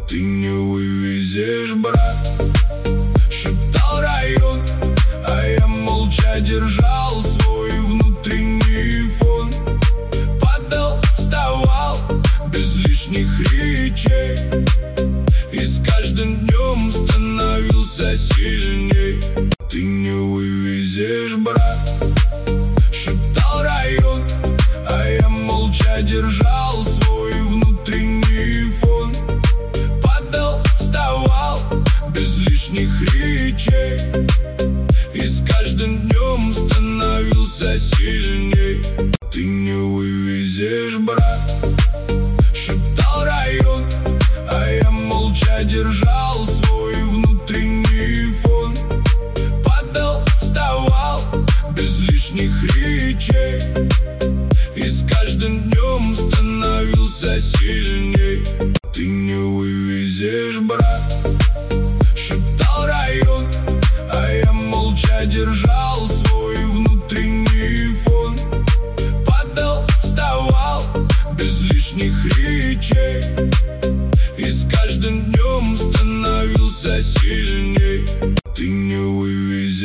Ты не вывезешь, брат, шептал район, а я молча держал свой внутренний фон. Падал, вставал, без лишних речей, и с каждым днем становился сильней. Ты не вывезешь, брат, шептал район, а я молча держал свой внутренний фон. Падал, вставал, без лишних речей, и с каждым днем становился сильней. Ты не вывезешь, брат, шептал район, а я молча держал свой внутренний фон. Падал, вставал, без лишних речей, и с каждым днем становился сильней. Ты не вывезешь, брат, шептал район, а я молча держал свой внутренний фон. Падал, вставал, без лишних речей,